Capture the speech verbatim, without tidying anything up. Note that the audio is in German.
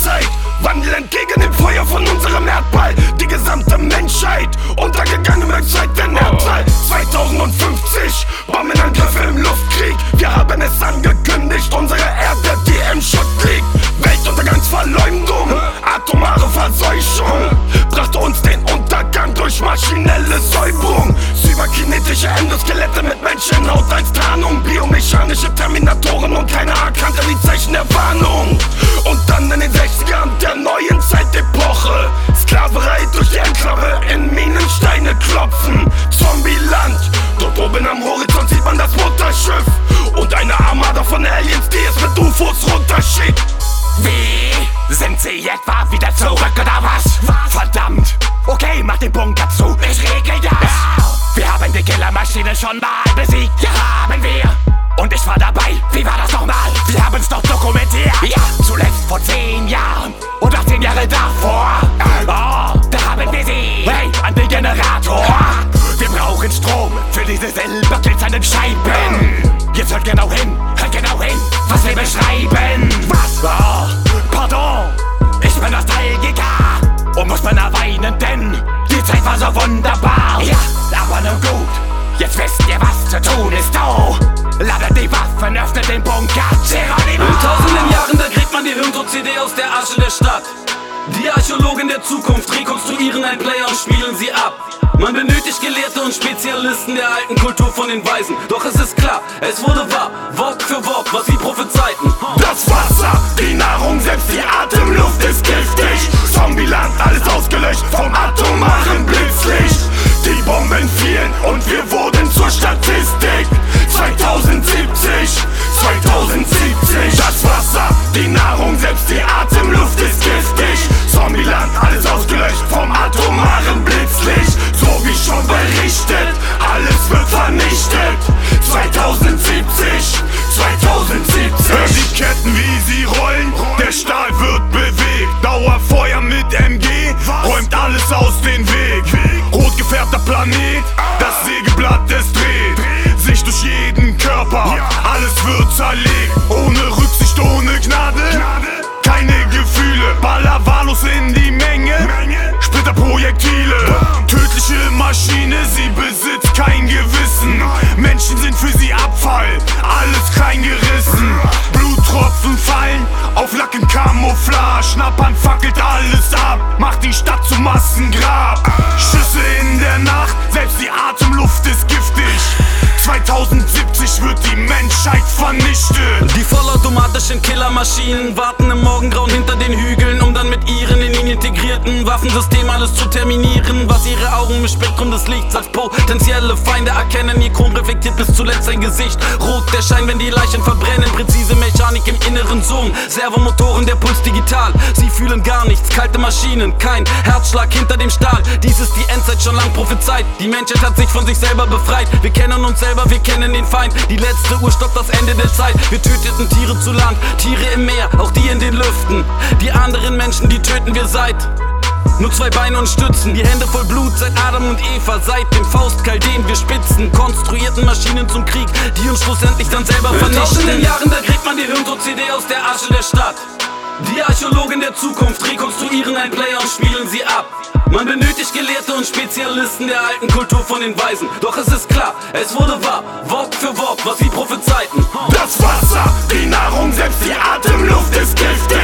Endzeit. Wandel entgegen dem Feuer von unserem Erdball. Die gesamte Menschheit untergegangen mit Zeit der Erdzahl. zweitausendfünfzig, Bombenangriffe im Luftkrieg. Wir haben es angekündigt, unsere Erde, die im Schutt liegt. Weltuntergangsverleumdung, atomare Verseuchung brachte uns den Untergang durch maschinelle Säuberung. Cyberkinetische Endoskelette mit Menschenhaut als Tarnung. Biomechanische Terminatoren und keiner erkannte die Zeichen der Warnung. Und dann in den sechzigern der neuen Zeitepoche. Sklaverei durch die Enklave in Minensteine klopfen. Zombieland, dort oben am Horizont sieht man das Mutterschiff. Und eine Armada von Aliens, die es mit U F Os runterschickt. Wie? Sind sie etwa wieder zurück oder was? Verdammt! Okay, mach den Bunker zu, ich regel das! Wir haben die Killermaschine schon mal besiegt, ja haben wir! Und ich war dabei, wie war das nochmal? Wir haben's doch dokumentiert! Ja, zuletzt vor zehn Jahren und auch zehn Jahre davor! Oh, da haben wir sie! Hey, an den Generator! Wir brauchen Strom für diese silberglitzernden Scheiben! Jetzt hört genau hin, hört genau hin, was wir beschreiben! Was? Oh, pardon, ich bin Nostalgiker und muss beinahe weinen, denn die Zeit war so wunderbar! Ja, aber nun gut, jetzt wisst ihr, was zu tun ist, oh! Ladet die Waffen, öffnet den Bunker, Geronimo! In tausenden Jahren, da kriegt man die Hirntod-C D aus der Asche der Stadt. Die Archäologen der Zukunft rekonstruieren ein Player und spielen sie ab. Man benötigt Gelehrte und Spezialisten der alten Kultur von den Weisen. Doch es ist klar, es wurde wahr, Wort für Wort, was sie prophezeiten. Das Wasser, die Nahrung, selbst die Atemluft ist giftig. Zombieland, alles ausgelöscht vom atomaren Blitzlicht. Die Bomben fielen und wir wurden zur Statistik. zweitausendsiebzig, zweitausendsiebzig. Das Wasser, die Nahrung, selbst die Atemluft ist giftig. Zombieland, alles ausgelöscht vom atomaren Blitzlicht. So wie schon berichtet, alles wird vernichtet. zweitausendsiebzig, zweitausendsiebzig. Hör die Ketten, wie sie rollen, der Stahl wird bewegt. Dauerfeuer mit M G, räumt alles aus den Weg. Rot gefärbter Planet, das Sägeblatt es dreht sich durch jeden Körper, alles wird zerlegt. Ohne Rücksicht, ohne Gnade, keine Gefühle. Baller wahllos in die Menge, Splitterprojektile. Tödliche Maschine, sie besitzt kein Gewissen. Menschen sind für sie Abfall, alles reingerissen. Bluttropfen fallen auf Lackencamouflage. Schnappern fackelt alles ab, macht die Stadt zum Massengrab. Schüsse in der Nacht, selbst die Atemluft ist giftig. zweitausendsiebzig wird die Menschheit vernichtet. Die vollautomatischen Killermaschinen warten im Morgengrauen hinter den Hügeln, um dann mit ihren in ihn integrierten Waffensystem alles zu terminieren. Was ihre Augen im Spektrum des Lichts als potenzielle Feinde erkennen. Ihr Chrom reflektiert bis zuletzt sein Gesicht. Rot der Schein, wenn die Leichen verbrennen. Präzise Mechanik im inneren Zoom. Servomotoren, der Puls digital. Sie fühlen gar nichts, kalte Maschinen, kein Herzschlag hinter dem Stahl. Dies ist die Endzeit schon lang prophezeit. Die Menschheit hat sich von sich selber befreit. Wir kennen uns selber, wir kennen den Feind. Die letzte Uhr stoppt das Ende der Zeit. Wir töteten Tiere zu Land, Tiere im Meer, auch die in den Lüften. Die anderen Menschen, die töten wir seit nur zwei Beine und Stützen. Die Hände voll Blut seit Adam und Eva. Seit dem Faustkeil, den wir spitzen. Konstruierten Maschinen zum Krieg, die uns schlussendlich dann selber vernichten. In tausenden Jahren, da kriegt man die Hirntod-C D aus der Asche der Stadt. Die Archäologen der Zukunft rekonstruieren ein Player und spielen sie ab. Man benötigt Gelehrte und Spezialisten der alten Kultur von den Weisen. Doch es ist klar, es wurde wahr, Wort für Wort, was sie prophezeiten. Das Wasser, die Nahrung, selbst die Atemluft ist giftig.